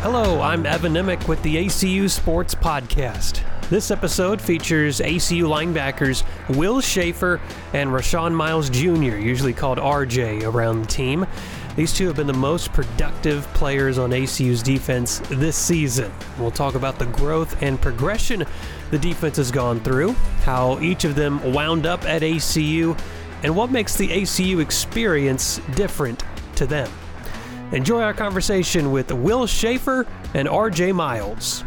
Hello, I'm Evan Nimick with the ACU Sports Podcast. This episode features ACU linebackers Will Schaefer and Rashawn Miles Jr., usually called RJ, around the team. These two have been the most productive players on ACU's defense this season. We'll talk about the growth and progression the defense has gone through, how each of them wound up at ACU, and what makes the ACU experience different to them. Enjoy our conversation with Will Schaefer and RJ Miles.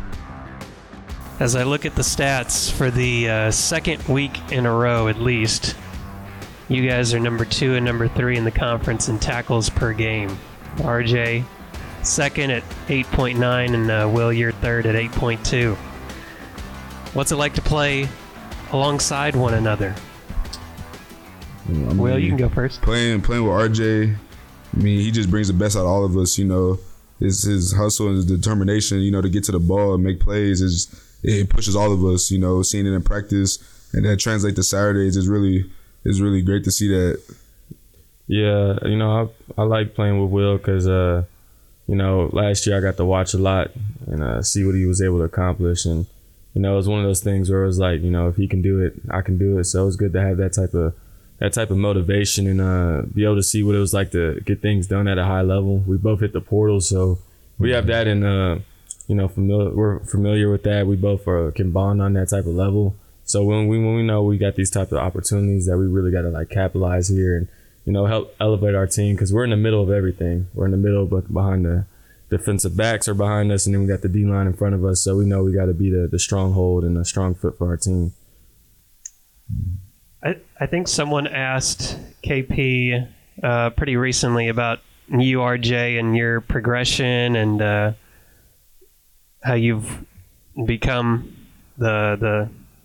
As I look at the stats for the second week in a row at least, you guys are number 2 and number 3 in the conference in tackles per game. RJ, second at 8.9, and Will, you're third at 8.2. What's it like to play alongside one another? Will, you can go first. Playing with RJ, he just brings the best out of all of us, His hustle and his determination, to get to the ball and make plays, it pushes all of us, seeing it in practice, and that translates to Saturdays is really great to see that. Yeah, I like playing with Will because, last year I got to watch a lot and see what he was able to accomplish. And, it was one of those things where it was like, if he can do it, I can do it. So it was good to have that type of motivation and be able to see what it was like to get things done at a high level. We both hit the portal, so we have that, and we're familiar with that. We both can bond on that type of level. So when we know we got these type of opportunities that we really got to capitalize here and help elevate our team, because we're in the middle of everything. We're in the middle, but behind the defensive backs are behind us, and then we got the D line in front of us. So we know we got to be the stronghold and a strong foot for our team. I think someone asked KP pretty recently about you, RJ, and your progression and how you've become the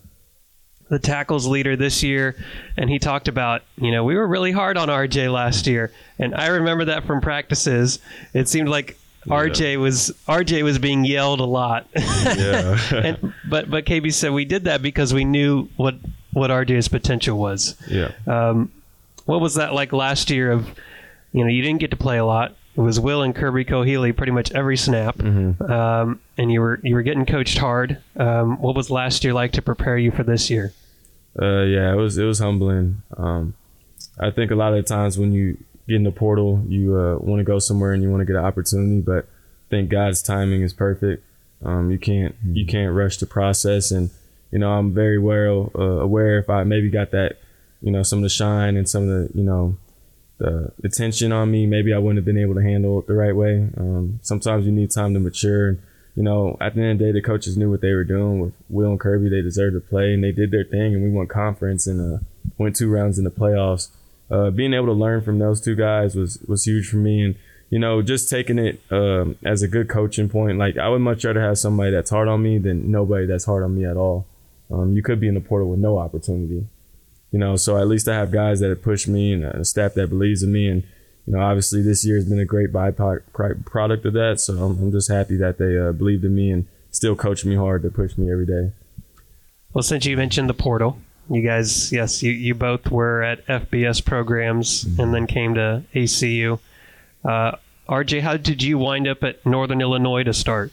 tackles leader this year. And he talked about, we were really hard on RJ last year. And I remember that from practices. It seemed like RJ was being yelled a lot. Yeah. But KB said we did that because we knew what RJ's potential was. Yeah. What was that like last year of, you didn't get to play a lot. It was Will and Kirby Kohili pretty much every snap. Mm-hmm. And you were getting coached hard. What was last year like to prepare you for this year? Yeah, it was humbling. I think a lot of the times when you get in the portal, you want to go somewhere and you want to get an opportunity, but I think God's timing is perfect. You can't rush the process, and I'm very aware if I maybe got that, some of the shine and some of the, the attention on me, maybe I wouldn't have been able to handle it the right way. Sometimes you need time to mature. And, at the end of the day, the coaches knew what they were doing with Will and Kirby. They deserved to play, and they did their thing, and we won conference and went 2 rounds in the playoffs. Being able to learn from those 2 guys was huge for me. And, just taking it as a good coaching point. Like, I would much rather have somebody that's hard on me than nobody that's hard on me at all. You could be in the portal with no opportunity. So at least I have guys that have pushed me and a staff that believes in me. And, obviously this year has been a great byproduct of that. So I'm just happy that they believed in me and still coach me hard to push me every day. Well, since you mentioned the portal, you guys, yes, you both were at FBS programs and then came to ACU. RJ, how did you wind up at Northern Illinois to start?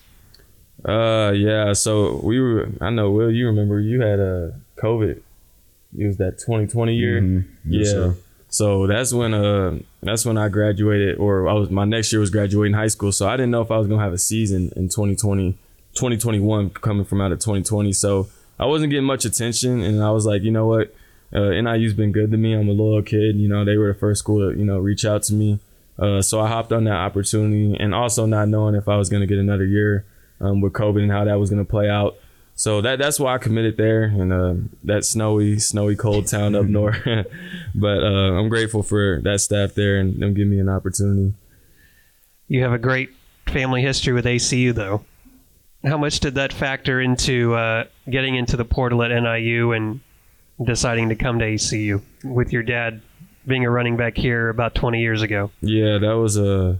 Yeah, so I know, Will, you remember you had COVID. It was that 2020 year. Mm-hmm. Yes, yeah. Sir. So that's when I graduated, or my next year was graduating high school. So I didn't know if I was going to have a season in 2021 coming from out of 2020. So I wasn't getting much attention, and I was like, you know what? NIU's been good to me. I'm a loyal kid. They were the first school to, reach out to me. So I hopped on that opportunity, and also not knowing if I was going to get another year with COVID and how that was going to play out. So that's why I committed there in that snowy, cold town up north. But I'm grateful for that staff there and them giving me an opportunity. You have a great family history with ACU, though. How much did that factor into getting into the portal at NIU and deciding to come to ACU with your dad being a running back here about 20 years ago? Yeah, that was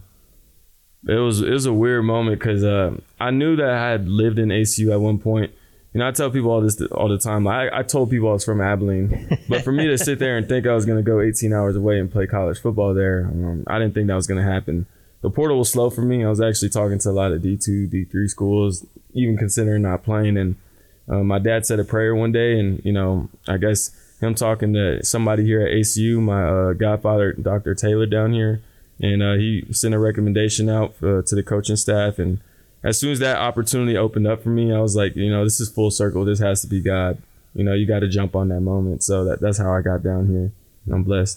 it was a weird moment because I knew that I had lived in ACU at one point. I tell people all the time. I told people I was from Abilene, but for me to sit there and think I was going to go 18 hours away and play college football there, I didn't think that was going to happen. the portal was slow for me. I was actually talking to a lot of D2, D3 schools, even considering not playing. And my dad said a prayer one day, and, you know, I guess him talking to somebody here at ACU, my godfather, Dr. Taylor down here, and he sent a recommendation out to the coaching staff. And as soon as that opportunity opened up for me, I was like, you know, this is full circle. This has to be God. You know, you got to jump on that moment. So that's how I got down here. I'm blessed.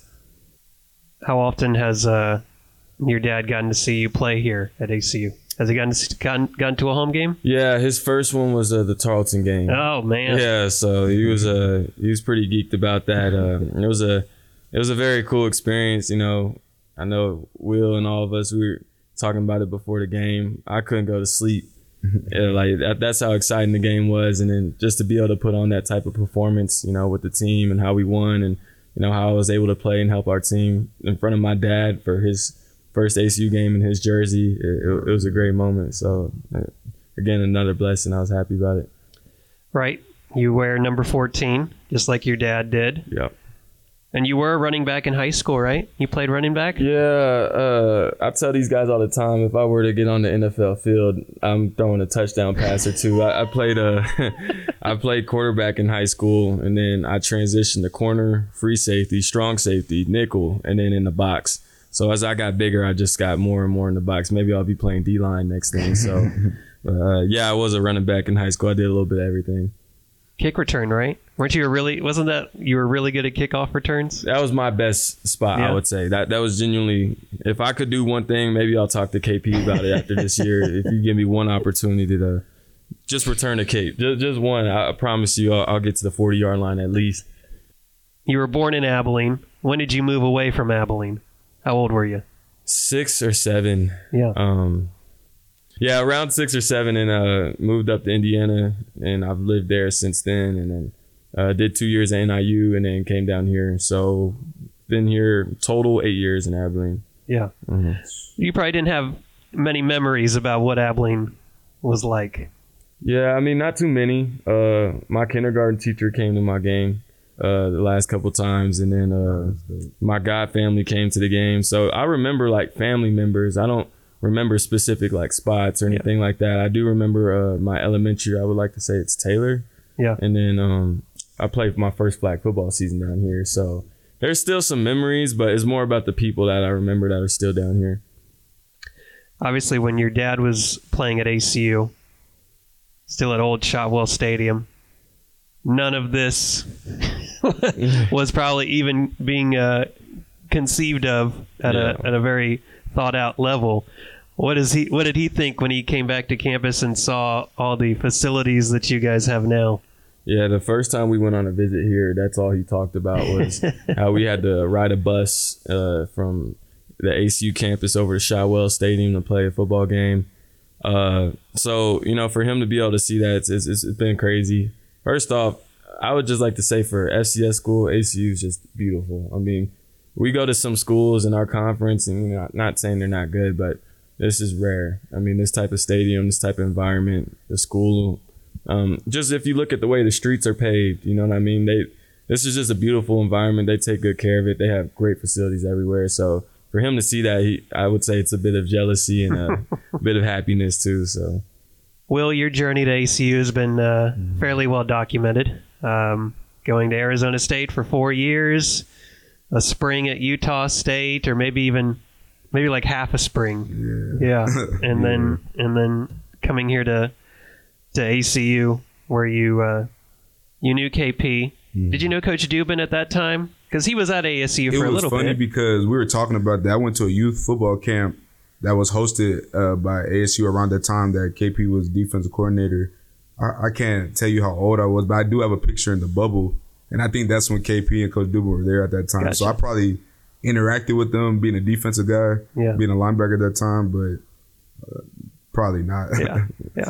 How often has your dad gotten to see you play here at ACU? Has he gotten to a home game? Yeah, his first one was the Tarleton game. Oh man! Yeah, so he was pretty geeked about that. It was a very cool experience. You know, I know Will and all of us, we were talking about it before the game. I couldn't go to sleep. Yeah, like that's how exciting the game was, and then just to be able to put on that type of performance, you know, with the team and how we won, and you know how I was able to play and help our team in front of my dad for his first ACU game in his jersey. It was a great moment. So again, another blessing. I was happy about it. Right. You wear number 14, just like your dad did. Yep. And you were a running back in high school, right? You played running back? Yeah. I tell these guys all the time, if I were to get on the NFL field, I'm throwing a touchdown pass or two. I played I played quarterback in high school, and then I transitioned to corner, free safety, strong safety, nickel, and then in the box. So as I got bigger, I just got more and more in the box. Maybe I'll be playing D-line next thing. So, yeah, I was a running back in high school. I did a little bit of everything. Kick return, right? Wasn't that you were really good at kickoff returns? That was my best spot, yeah. I would say. That was genuinely, if I could do one thing, maybe I'll talk to KP about it after this year. If you give me one opportunity to just return a kick, just one, I promise you I'll get to the 40-yard line at least. You were born in Abilene. When did you move away from Abilene? How old were you? 6 or 7. Yeah. Yeah, around 6 or 7, and moved up to Indiana, and I've lived there since then. And then did 2 years at NIU, and then came down here. So been here total 8 years in Abilene. Yeah. Mm-hmm. You probably didn't have many memories about what Abilene was like. Yeah, I mean, not too many. My kindergarten teacher came to my game the last couple times, and then my god family came to the game. So I remember like family members. I don't remember specific like spots or anything like that. I do remember my elementary. I would like to say it's Taylor. Yeah. And then I played my first flag football season down here. So there's still some memories, but it's more about the people that I remember that are still down here. Obviously, when your dad was playing at ACU, still at Old Shotwell Stadium, none of this was probably even being conceived of at a very thought out level. What did he think when he came back to campus and saw all the facilities that you guys have now? Yeah, the first time we went on a visit here, that's all he talked about was how we had to ride a bus from the ACU campus over to Shotwell Stadium to play a football game. So, you know, for him to be able to see that, it's been crazy. First off, I would just like to say for FCS school, ACU is just beautiful. I mean, we go to some schools in our conference, and you know, not saying they're not good, but this is rare. I mean, this type of stadium, this type of environment, the school, just if you look at the way the streets are paved, you know what I mean? This is just a beautiful environment. They take good care of it. They have great facilities everywhere. So for him to see that, I would say it's a bit of jealousy and a bit of happiness too. So, Will, your journey to ACU has been fairly well documented. Going to Arizona State for 4 years, a spring at Utah State, or maybe like half a spring. Yeah. And then coming here to ACU, where you knew KP. Did you know Coach Dubin at that time? Because he was at ASU for a little bit. It was funny because we were talking about that. I went to a youth football camp that was hosted by ASU around that time that KP was defensive coordinator. I can't tell you how old I was, but I do have a picture in the bubble. And I think that's when KP and Coach Dubin were there at that time. Gotcha. So I probably interacted with them, being a defensive guy, being a linebacker at that time, but probably not. Yeah.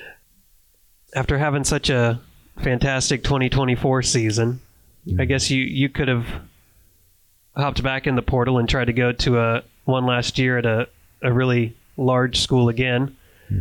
After having such a fantastic 2024 season, I guess you could have hopped back in the portal and tried to go to one last year at a really large school again.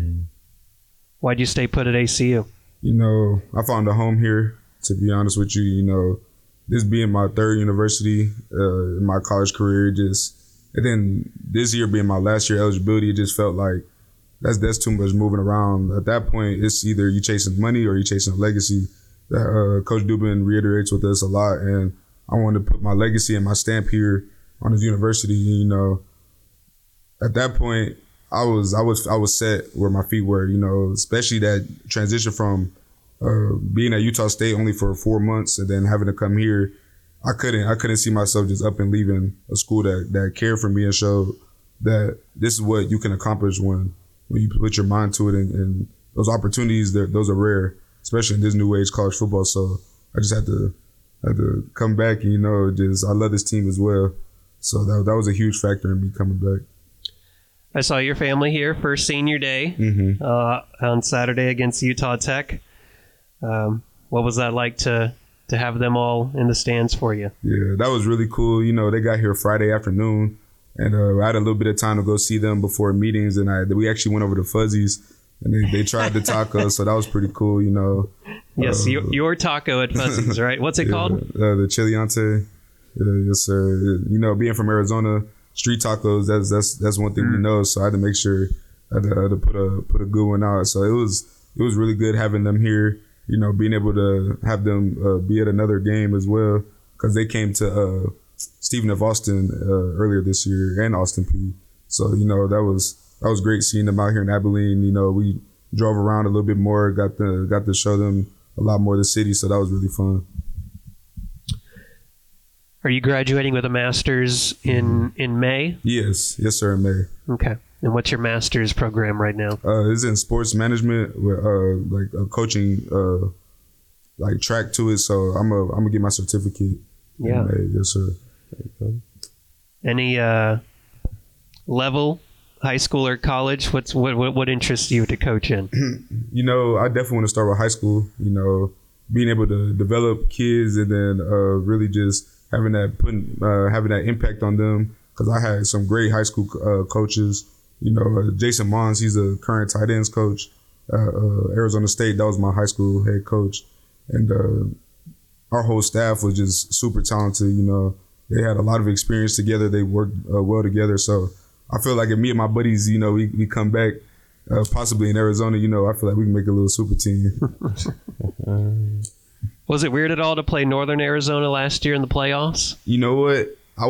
Why'd you stay put at ACU? You know, I found a home here, to be honest with you. You know, this being my third university in my college career, just And then this year being my last year eligibility, it just felt like that's too much moving around. At that point, it's either you chasing money or you chasing a legacy. Coach Dubin reiterates with us a lot, and I wanted to put my legacy and my stamp here on his university. You know, at that point, I was set where my feet were. You know, especially that transition from being at Utah State only for 4 months and then having to come here. I couldn't see myself just up and leaving a school that cared for me and showed that this is what you can accomplish when you put your mind to it, and those opportunities, those are rare, especially in this new age college football. So I just had to come back, and I love this team as well. So that was a huge factor in me coming back. I saw your family here for senior day on Saturday against Utah Tech. What was that like to have them all in the stands for you? Yeah, that was really cool. They got here Friday afternoon, and I had a little bit of time to go see them before meetings, and we actually went over to Fuzzy's, and they tried the tacos, so that was pretty cool. Yes, your taco at Fuzzy's, right? What's it called? The Chiliante. Yes, sir. Being from Arizona, street tacos, that's one thing we know. So I had to make sure I had to put a good one out. So it was really good having them here. Being able to have them be at another game as well, because they came to Stephen F. Austin earlier this year, and Austin Peay. So that was great seeing them out here in Abilene. We drove around a little bit more, got to show them a lot more of the city. So that was really fun. Are you graduating with a master's in May? Yes, sir, in May. Okay. And what's your master's program right now? It's in sports management with like a coaching like track to it. So I'm gonna get my certificate. Yeah. In May. Yes, sir. Any level, high school or college? What interests you to coach in? I definitely want to start with high school. Being able to develop kids and then really just having that impact on them. Because I had some great high school coaches. Jason Mons, he's a current tight ends coach. Arizona State, that was my high school head coach. And our whole staff was just super talented. They had a lot of experience together. They worked well together. So I feel like if me and my buddies, we come back, possibly in Arizona, I feel like we can make a little super team. Was it weird at all to play Northern Arizona last year in the playoffs? You know what? I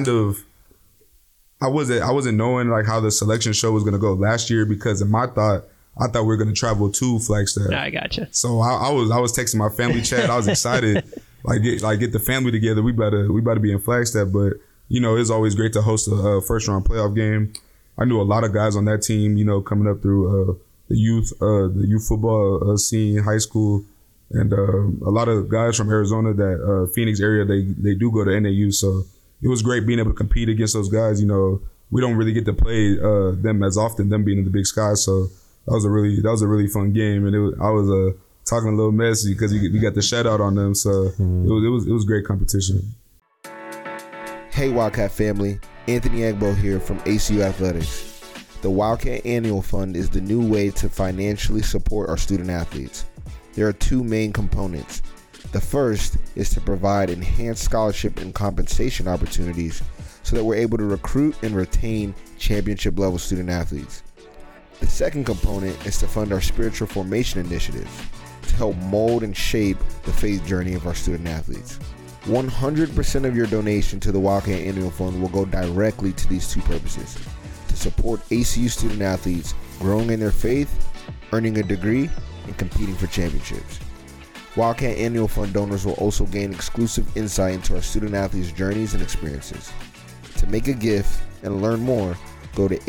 wasn't knowing like how the selection show was going to go last year, because in my thought, I thought we were going to travel to Flagstaff. I gotcha. So I was texting my family chat. I was excited, get the family together. We about to be in Flagstaff, but it's always great to host a first round playoff game. I knew a lot of guys on that team, coming up through the youth football scene, high school, and a lot of guys from Arizona that Phoenix area. They do go to NAU, so it was great being able to compete against those guys. We don't really get to play them as often, them being in the Big Sky. So that was a really fun game, and I was talking a little messy because we got the shutout on them. So it was great competition. Hey Wildcat family, Anthony Agbo here from ACU Athletics. The Wildcat Annual Fund is the new way to financially support our student athletes. There are two main components. The first is to provide enhanced scholarship and compensation opportunities so that we're able to recruit and retain championship level student athletes. The second component is to fund our spiritual formation initiatives to help mold and shape the faith journey of our student athletes. 100% of your donation to the Wildcat Annual Fund will go directly to these two purposes: to support ACU student athletes growing in their faith, earning a degree, and competing for championships. Wildcat Annual Fund donors will also gain exclusive insight into our student athletes' journeys and experiences. To make a gift and learn more, go to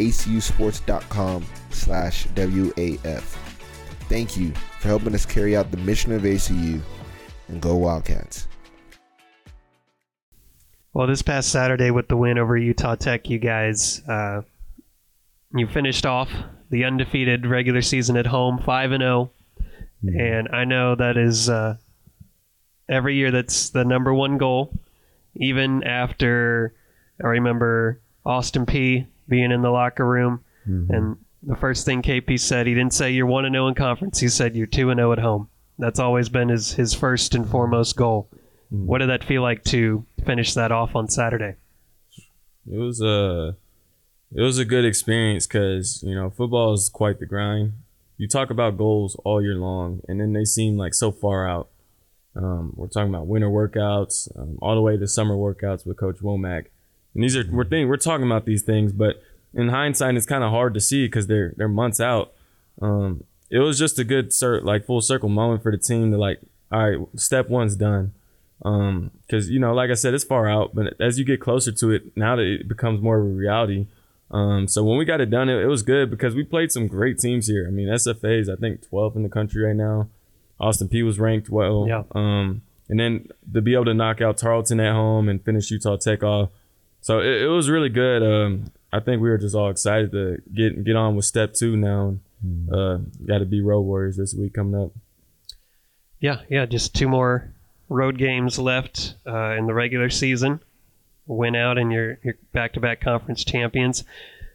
acusports.com/WAF. Thank you for helping us carry out the mission of ACU, and go Wildcats. Well, this past Saturday with the win over Utah Tech, you guys, you finished off the undefeated regular season at home, 5-0. And I know that is every year that's the number one goal. Even after, I remember Austin Peay being in the locker room, and the first thing KP said, he didn't say you're 1-0 in conference. He said you're 2-0 at home. That's always been his first and foremost goal. What did that feel like to finish that off on Saturday? It was a good experience because, you know, football is quite the grind. You talk about goals all year long, and then they seem like so far out. We're talking about winter workouts, all the way to summer workouts with Coach Womack. And we're talking about these things, but in hindsight, it's kind of hard to see because they're months out. It was just a good full circle moment for the team to like, all right, step one's done. Because, you know, like I said, it's far out, but as you get closer to it, now that it becomes more of a reality. So when we got it done, it was good because we played some great teams here. I mean, SFA is, I think, 12th in the country right now. Austin Peay was ranked well. Yeah. And then to be able to knock out Tarleton at home and finish Utah Tech off. So it was really good. I think we were just all excited to get on with step 2 now. Got to be Road Warriors this week coming up. Yeah, just 2 more road games left in the regular season. Win out and you're back-to-back conference champions.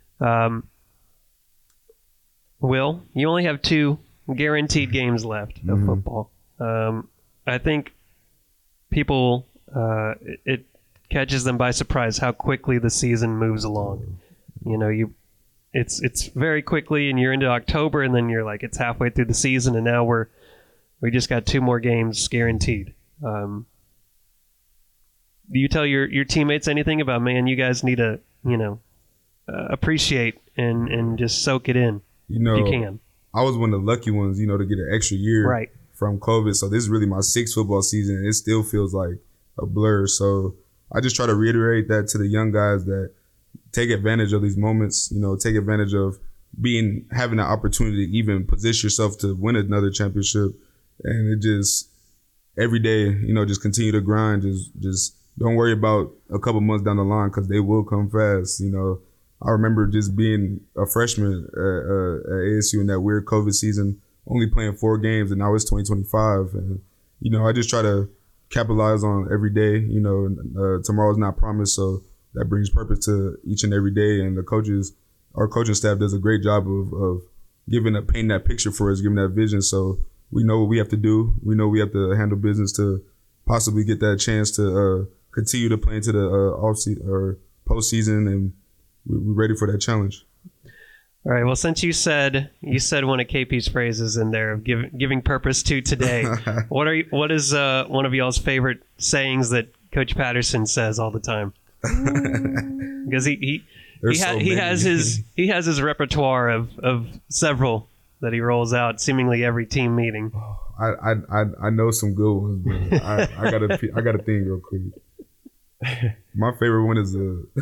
Will, you only have 2 guaranteed games left of football. I think people, it catches them by surprise how quickly the season moves along. You know, it's very quickly, and you're into October, and then you're like, it's halfway through the season, and now we just got 2 more games guaranteed. Do you tell your teammates anything about, man, you guys need to, you know, appreciate and just soak it in, you know, if you can. I was one of the lucky ones, you know, to get an extra year from COVID. So this is really my 6th football season, and it still feels like a blur. So I just try to reiterate that to the young guys, that take advantage of these moments, you know, take advantage of having the opportunity to even position yourself to win another championship. And it just, every day, you know, just continue to grind. Just don't worry about a couple months down the line, because they will come fast. You know, I remember just being a freshman at ASU in that weird COVID season, only playing 4 games, and now it's 2025. And, you know, I just try to capitalize on every day. You know, tomorrow's not promised, so that brings purpose to each and every day. And our coaching staff does a great job of painting that picture for us, giving that vision. So we know what we have to do. We know we have to handle business to possibly get that chance to continue to play into the off-season or postseason, and we're ready for that challenge. All right. Well, since you said one of KP's phrases in there of giving purpose to today, what is one of y'all's favorite sayings that Coach Patterson says all the time? Because he has his repertoire of several that he rolls out seemingly every team meeting. I know some good ones, but I gotta think real quick. My favorite one is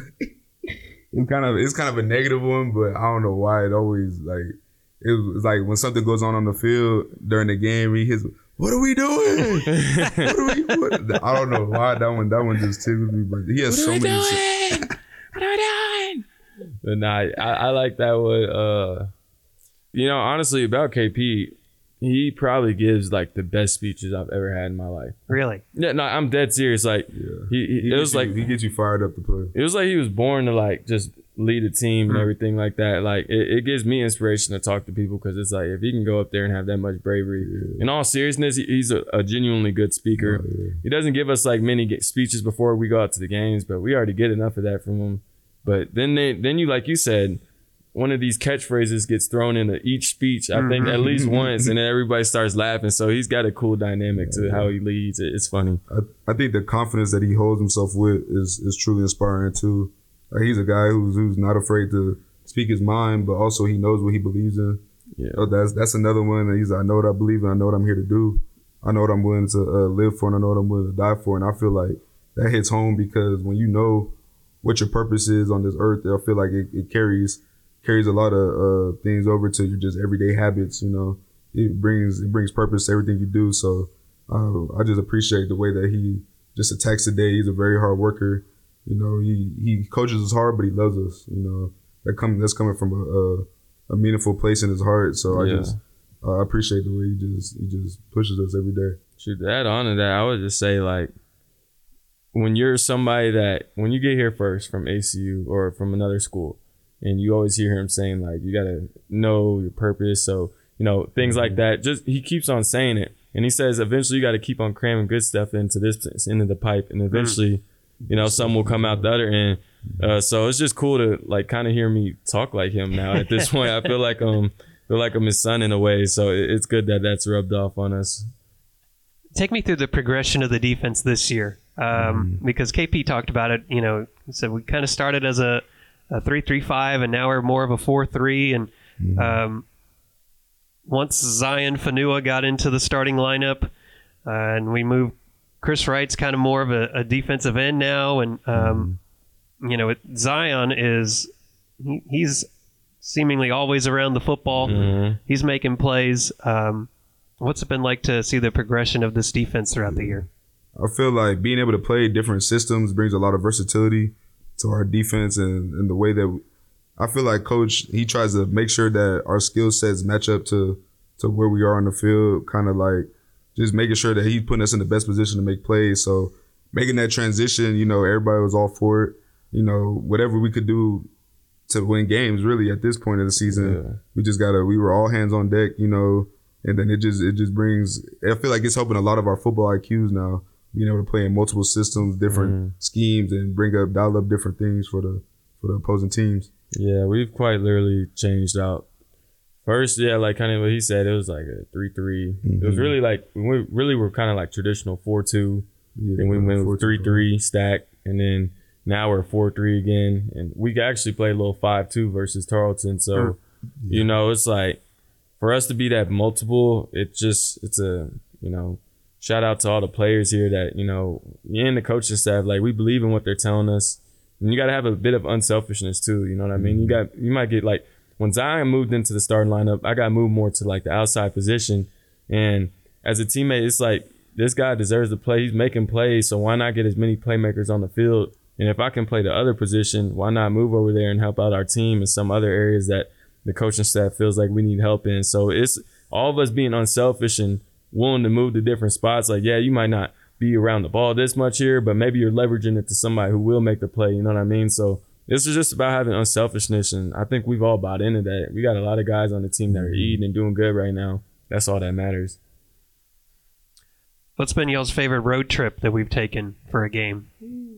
it's kind of a negative one, but I don't know why it always it's like when something goes on the field during the game, he hits, "What are we doing? I don't know why that one just tickles me, but he has so many. What are we doing? But nah, I like that one. You know, honestly, about KP, he probably gives like the best speeches I've ever had in my life. Really? Yeah, no, I'm dead serious. Like, he gets you fired up to play. It was like he was born to like just lead a team and everything like that. Like, it gives me inspiration to talk to people, because it's like, if he can go up there and have that much bravery, in all seriousness, he's a genuinely good speaker. He doesn't give us like many speeches before we go out to the games, but we already get enough of that from him. But then you, like you said, one of these catchphrases gets thrown into each speech, I think at least once, and then everybody starts laughing. So he's got a cool dynamic to how he leads. It's funny. I think the confidence that he holds himself with is truly inspiring too. Like, he's a guy who's not afraid to speak his mind, but also he knows what he believes in. Yeah, so that's another one. He's like, I know what I believe in. I know what I'm here to do. I know what I'm willing to live for, and I know what I'm willing to die for. And I feel like that hits home, because when you know what your purpose is on this earth, I feel like it carries a lot of things over to your just everyday habits. You know, it brings purpose to everything you do. So I just appreciate the way that he just attacks the day. He's a very hard worker. You know, he coaches us hard, but he loves us. You know, that's coming from a meaningful place in his heart. So I appreciate the way he just pushes us every day. Shoot, to add on to that, I would just say, like, when you're somebody that, when you get here first from ACU or from another school, and you always hear him saying, like, you got to know your purpose. So, you know, things like that. Just, he keeps on saying it. And he says, eventually you got to keep on cramming good stuff into the pipe. And eventually some will come out the other end. So it's just cool to like kind of hear me talk like him now. At this point, I feel like I'm his son in a way. So it's good that that's rubbed off on us. Take me through the progression of the defense this year, because KP talked about it. He said we kind of started as a 3-3-5, and now we're more of a 4-3. And once Zion Fanua got into the starting lineup, and we moved, Chris Wright's kind of more of a defensive end now, and Zion he's seemingly always around the football. He's making plays. What's it been like to see the progression of this defense throughout the year? I feel like being able to play different systems brings a lot of versatility to our defense, and the way that I feel like Coach, he tries to make sure that our skill sets match up to where we are on the field, kind of like just making sure that he's putting us in the best position to make plays. So making that transition, everybody was all for it. Whatever we could do to win games, really, at this point of the season, we were all hands on deck, and then it just brings, I feel like it's helping a lot of our football IQs now, being able to play in multiple systems, different schemes, and dial up different things for the opposing teams. Yeah, we've quite literally changed out. First, like kind of what he said, it was like a 3-3. It was really like, we really were kind of like traditional 4-2. Then we went with 3-3 stack, and then now we're 4-3 again. And we actually played a little 5-2 versus Tarleton. So, it's like, for us to be that multiple, it's a, shout out to all the players here that, and the coaching staff, like we believe in what they're telling us. And you got to have a bit of unselfishness too. You know what I mean? You might get like, when Zion moved into the starting lineup, I got moved more to like the outside position. And as a teammate, it's like, this guy deserves to play. He's making plays. So why not get as many playmakers on the field? And if I can play the other position, why not move over there and help out our team in some other areas that the coaching staff feels like we need help in? So it's all of us being unselfish and willing to move to different spots. Like, you might not be around the ball this much here, but maybe you're leveraging it to somebody who will make the play. You know what I mean? So this is just about having unselfishness, and I think we've all bought into that. We got a lot of guys on the team that are eating and doing good right now. That's all that matters. What's been y'all's favorite road trip that we've taken for a game?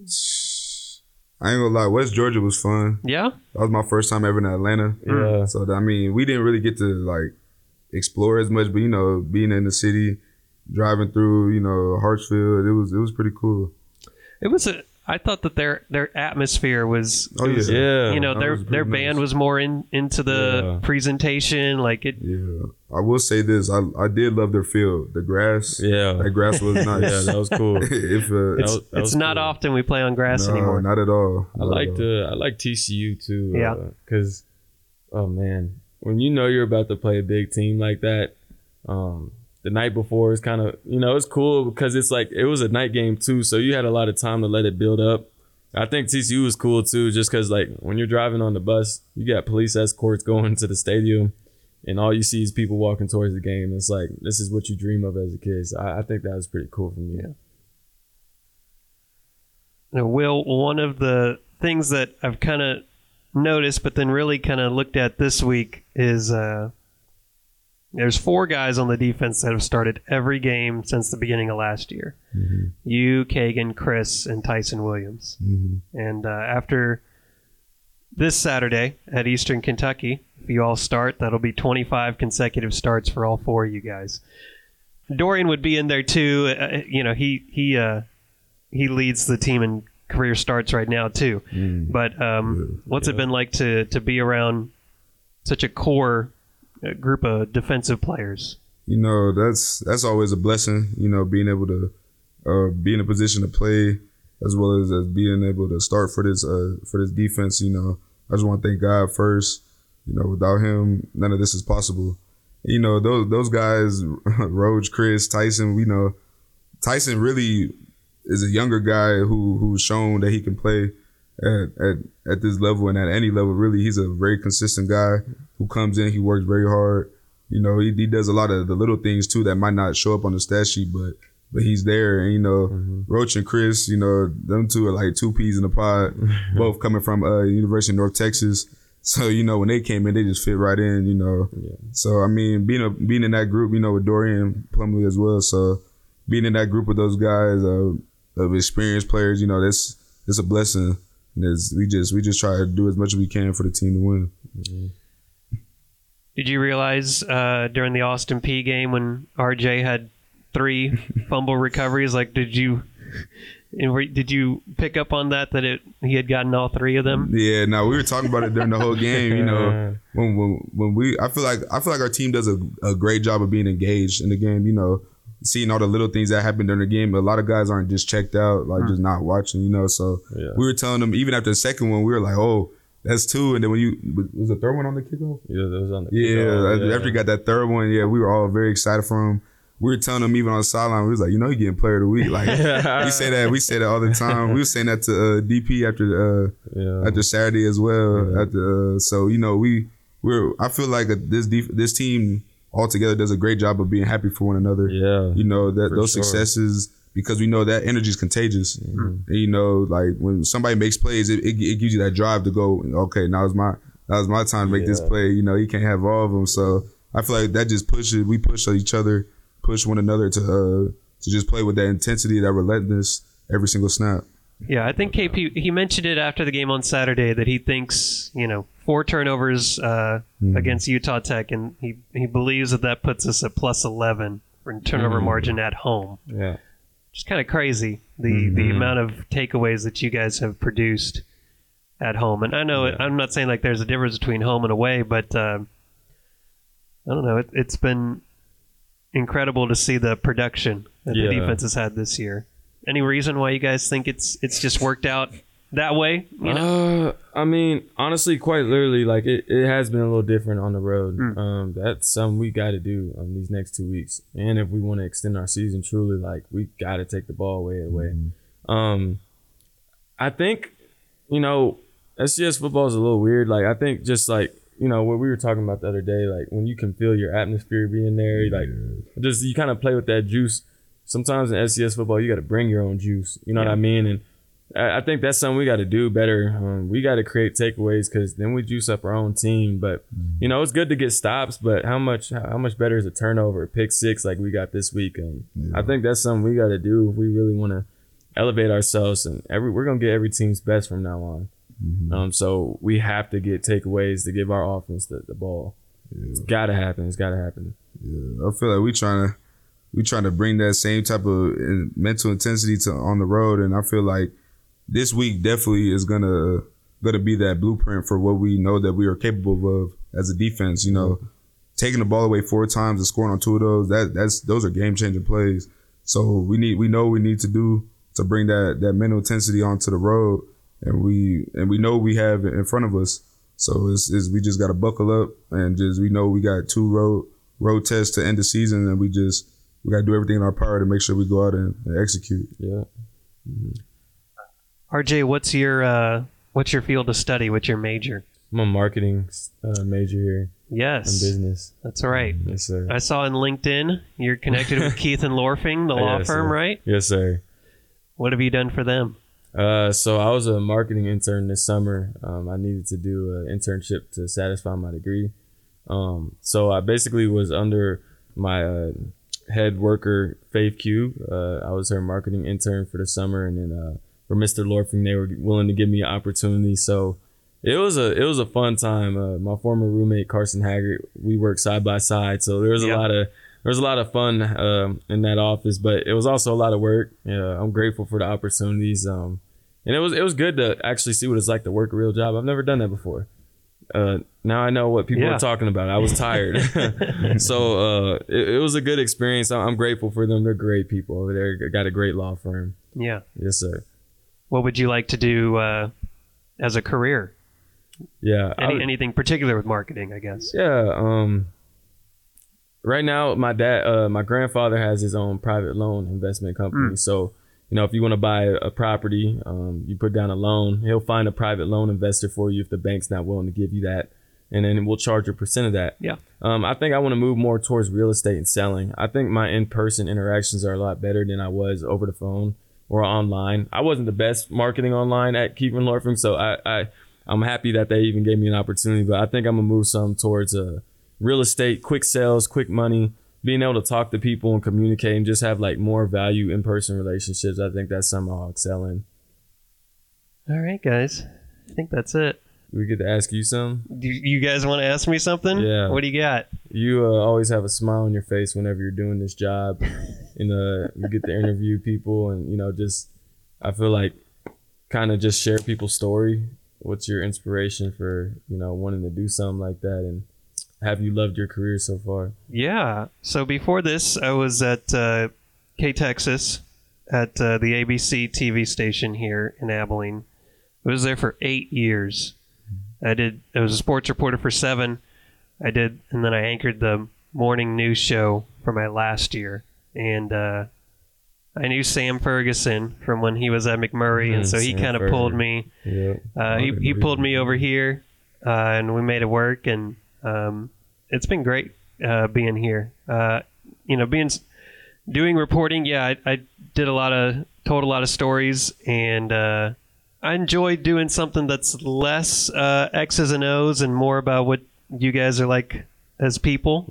I ain't gonna lie, West Georgia was fun. Yeah? That was my first time ever in Atlanta. Yeah. So, we didn't really get to, like, explore as much, but, being in the city, driving through, Hartsfield, it was pretty cool. I thought that their atmosphere was, their band was more into the presentation, like it. Yeah, I will say this: I did love their field, the grass. Yeah, that grass was nice. Yeah, that was cool. It's not often we play on grass anymore. Not at all. I like TCU too. Yeah, because when you're about to play a big team like that, the night before is kind of, it's cool because it's like, it was a night game too. So you had a lot of time to let it build up. I think TCU was cool too, just because like when you're driving on the bus, you got police escorts going to the stadium and all you see is people walking towards the game. It's like, this is what you dream of as a kid. So I think that was pretty cool for me. Yeah. Now, Will, one of the things that I've kind of noticed, but then really kind of looked at this week is, there's 4 guys on the defense that have started every game since the beginning of last year. Mm-hmm. You, Kagan, Chris, and Tyson Williams. Mm-hmm. And after this Saturday at Eastern Kentucky, if you all start, that'll be 25 consecutive starts for all 4 of you guys. Dorian would be in there too. He leads the team in career starts right now too. But what's it been like to be around such a core group of defensive players? That's always a blessing, being able to be in a position to play as well as being able to start for this defense. I just want to thank God first. Without him, none of this is possible. Those guys, Roach, Chris, Tyson, Tyson really is a younger guy who's shown that he can play at this level and at any level. Really, he's a very consistent guy who comes in, he works very hard. He does a lot of the little things too that might not show up on the stat sheet, but he's there. And Roach and Chris, them two are like 2 peas in a pod, both coming from University of North Texas. So when they came in, they just fit right in. Yeah. So being in that group, with Dorian Plumlee as well. So being in that group with those guys of experienced players, it's a blessing. And we just try to do as much as we can for the team to win. Mm-hmm. Did you realize during the Austin Peay game when RJ had 3 fumble recoveries, like did you pick up on that he had gotten all 3 of them? Yeah, no, we were talking about it during the whole game. You know, when we, I feel like our team does a great job of being engaged in the game. You know, seeing all the little things that happen during the game. A lot of guys aren't just checked out, like just not watching. You know, so we were telling them even after the second one, we were like, oh. That's 2, and then was the third one on the kickoff? Yeah, that was on the kickoff. Yeah, after you got that third one, we were all very excited for him. We were telling him even on the sideline, we was like, you're getting player of the week. Like we say that all the time. We were saying that to DP after Saturday as well. Yeah. So I feel like this team altogether does a great job of being happy for one another. Yeah, you know that those successes. Because we know that energy is contagious. Mm-hmm. And, you know, like when somebody makes plays, it gives you that drive to go, okay, now it's my time to make this play. You know, you can't have all of them. So I feel like that just we push each other, push one another to just play with that intensity, that relentlessness every single snap. Yeah, I think KP, he mentioned it after the game on Saturday that he thinks, 4 turnovers against Utah Tech, and he believes that puts us at plus 11 for turnover margin at home. Yeah. It's kind of crazy, the amount of takeaways that you guys have produced at home. And I know I'm not saying like there's a difference between home and away, but I don't know. It's been incredible to see the production that the defense has had this year. Any reason why you guys think it's just worked out that way? I mean, honestly, quite literally, like it has been a little different on the road. That's something we got to do these next 2 weeks, and if we want to extend our season truly, like we got to take the ball away. I think SCS football is a little weird. Like I think just like what we were talking about the other day, like when you can feel your atmosphere being there, you kind of play with that juice. Sometimes in SCS football, you got to bring your own juice. You know what I mean? And I think that's something we got to do better. We got to create takeaways because then we juice up our own team. But it's good to get stops. But how much better is a turnover, a pick 6 like we got this week? I think that's something we got to do if we really want to elevate ourselves. And we're gonna get every team's best from now on. So we have to get takeaways to give our offense the ball. It's gotta happen. Yeah, I feel like we trying to bring that same type of mental intensity on the road, and I feel like this week definitely is gonna be that blueprint for what we know that we are capable of as a defense. Taking the ball away 4 times and scoring on 2 of those, those are game changing plays. So we know what we need to do to bring that mental intensity onto the road, and we know we have it in front of us. So we just got to buckle up and we know we got 2 road tests to end the season, and we got to do everything in our power to make sure we go out and execute. Yeah. RJ, what's your field of study? What's your major? I'm a marketing major here. Yes. In business. That's right. Yes, sir. I saw on LinkedIn you're connected with Keith and Lorfing, the law firm, sir. Right? Yes, sir. What have you done for them? So I was a marketing intern this summer. I needed to do an internship to satisfy my degree. So I basically was under my head worker, Faith Cube. I was her marketing intern for the summer, and then for Mr. Lorfing, they were willing to give me an opportunity. So it was a fun time. My former roommate Carson Haggard, we worked side by side, so there was a lot of fun in that office, but it was also a lot of work. I'm grateful for the opportunities, and it was good to actually see what it's like to work a real job. I've never done that before. Now I know what people are talking about. I was tired. So it was a good experience. I'm grateful for them. They're great people over there. Got a great law firm. Yeah. Yes, sir. What would you like to do as a career? Yeah. Anything particular with marketing, I guess? Yeah. Right now, my grandfather has his own private loan investment company. So, if you want to buy a property, you put down a loan, he'll find a private loan investor for you if the bank's not willing to give you that. And then we'll charge a % of that. Yeah. I think I want to move more towards real estate and selling. I think my in-person interactions are a lot better than I was over the phone or online. I wasn't the best marketing online at Keith and Lorfing, so I'm happy that they even gave me an opportunity. But I think I'm going to move some towards real estate, quick sales, quick money, being able to talk to people and communicate and just have like more value in-person relationships. I think that's something I'll excel in. All right, guys. I think that's it. We get to ask you some. Do you guys want to ask me something? Yeah. What do you got? You always have a smile on your face whenever you're doing this job, and you get to interview people, and just I feel like kind of just share people's story. What's your inspiration for wanting to do something like that, and have you loved your career so far? Yeah. So before this, I was at K-Texas at the ABC TV station here in Abilene. I was there for 8 years. I was a sports reporter for 7. And then I anchored the morning news show for my last year. And I knew Sam Ferguson from when he was at McMurray, and so he kind of pulled me. Yeah. He pulled me over here, and we made it work. And it's been great being here. Doing reporting. Yeah, I told a lot of stories, and I enjoy doing something that's less X's and O's and more about what you guys are like as people.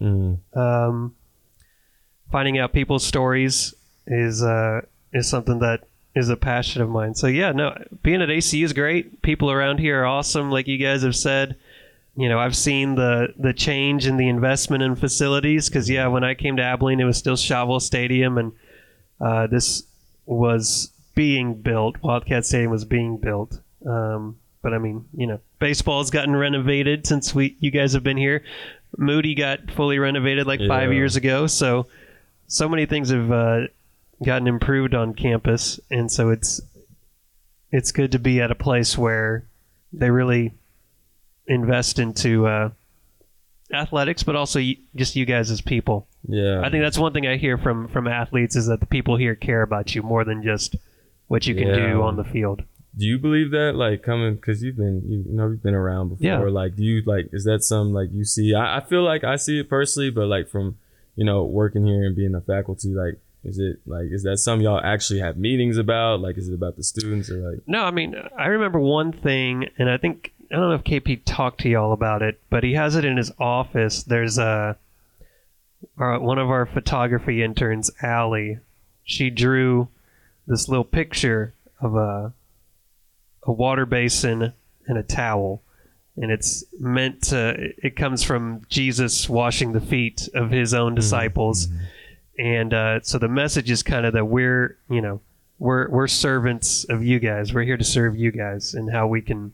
Finding out people's stories is something that is a passion of mine. So yeah, no, being at ACU is great. People around here are awesome, like you guys have said. I've seen the change in the investment in facilities because when I came to Abilene, it was still Chauvel Stadium, and this was being built. Wildcat Stadium was being built. But I mean, baseball's gotten renovated since you guys have been here. Moody got fully renovated like 5 years ago. So many things have gotten improved on campus, and so it's good to be at a place where they really invest into athletics, but also just you guys as people. Yeah, I think that's one thing I hear from athletes is that the people here care about you more than just what you can do on the field. Do you believe that, like, coming, because you've been around before? Yeah. Like, do you, like, is that something like you see? I feel like I see it personally, but like from working here and being a faculty, like, is that something y'all actually have meetings about? Like, is it about the students or like? No, I mean, I remember one thing, and I don't know if KP talked to y'all about it, but he has it in his office. There's one of our photography interns, Allie. She drew this little picture of a water basin and a towel, and it comes from Jesus washing the feet of his own disciples. And so the message is kind of that we're servants of you guys. We're here to serve you guys, and how we can,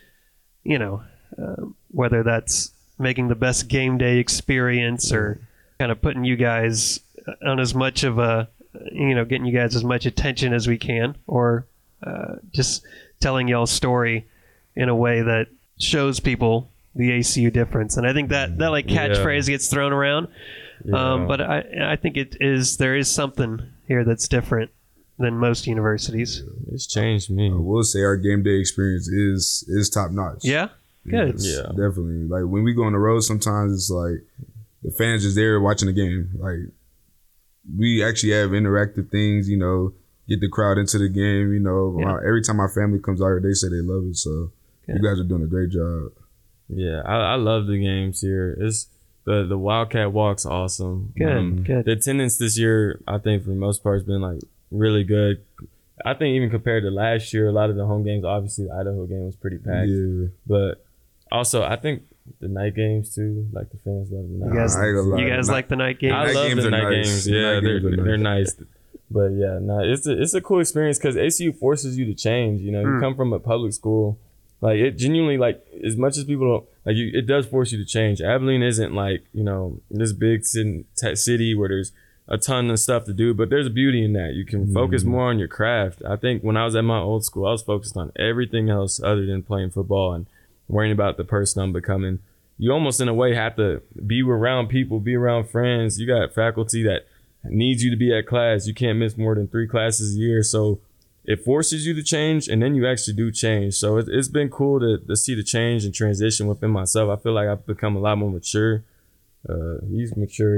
whether that's making the best game day experience or kind of putting you guys on as much of a, getting you guys as much attention as we can, or just telling y'all's story in a way that shows people the ACU difference. And I think that like catchphrase gets thrown around. But I think there is something here that's different than most universities. It's changed me. I will say our game day experience is top notch. Yeah? Good. Yes, definitely. Like when we go on the road, sometimes it's like the fans just there watching the game. Like we actually have interactive things, get the crowd into the game, Every time our family comes out here, they say they love it. So you guys are doing a great job. Yeah, I love the games here. It's the Wildcat Walk's awesome. Good. The attendance this year, I think for the most part, has been like really good. I think even compared to last year, a lot of the home games, obviously the Idaho game was pretty packed. Yeah. But also, I think the night games too, like the fans love the night games. You guys like the night games? I love the night games. Yeah, they're nice. But yeah, it's a cool experience because ACU forces you to change. You come from a public school. Like it genuinely, like as much as people don't like you, it does force you to change. Abilene isn't like this big city where there's a ton of stuff to do, but there's beauty in that. You can focus more on your craft. I think when I was at my old school, I was focused on everything else other than playing football and worrying about the person I'm becoming. You almost in a way have to be around people, be around friends. You got faculty that needs you to be at class. You can't miss more than 3 classes a year, so it forces you to change, and then you actually do change. So it's been cool to see the change and transition within myself. I feel like I've become a lot more mature. He's mature.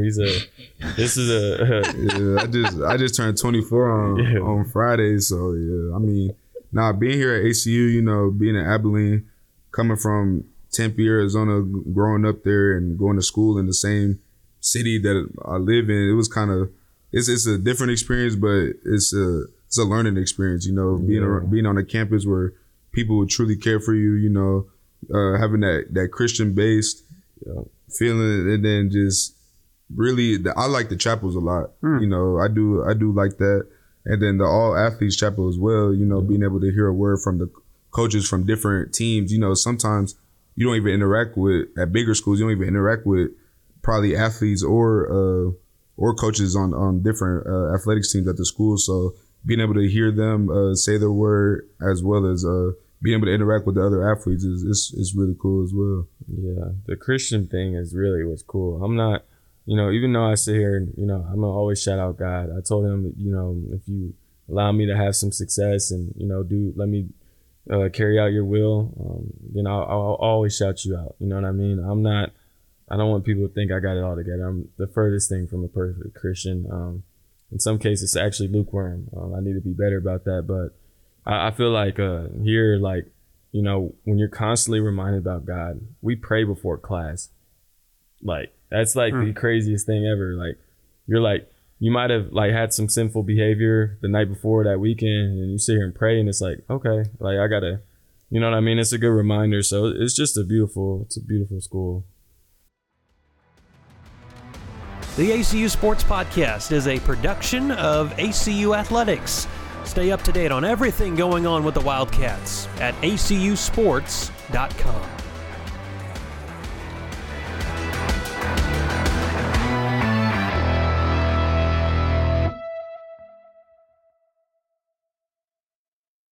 I just turned 24 on Friday. So yeah, I mean, being here at ACU, being in Abilene, coming from Tempe, Arizona, growing up there and going to school in the same city that I live in, it was kind of it's a different experience, but it's a learning experience, being on a campus where people who truly care for you, you know, having that Christian based feeling, and then just really, I like the chapels a lot. You know, I do like that. And then the all athletes chapel as well, you know, being able to hear a word from the coaches from different teams. You know, sometimes you don't even interact with, at bigger schools, you don't even interact with probably athletes or coaches on different athletics teams at the school. So being able to hear them say their word, as well as being able to interact with the other athletes is really cool as well. Yeah, the Christian thing is really what's cool. I'm not, you know, even though I sit here and, you know, I'm going to always shout out God. I told him, you know, if you allow me to have some success and, you know, let me carry out your will, then I'll always shout you out. You know what I mean? I don't want people to think I got it all together. I'm the furthest thing from a perfect Christian. In some cases, it's actually lukewarm. I need to be better about that. But I feel like here, like, you know, when you're constantly reminded about God, we pray before class. Like, that's like the craziest thing ever. Like, you're like, you might have like had some sinful behavior the night before that weekend, and you sit here and pray, and it's like, okay, like I gotta, you know what I mean? It's a good reminder. So it's just it's a beautiful school. The ACU Sports Podcast is a production of ACU Athletics. Stay up to date on everything going on with the Wildcats at acusports.com.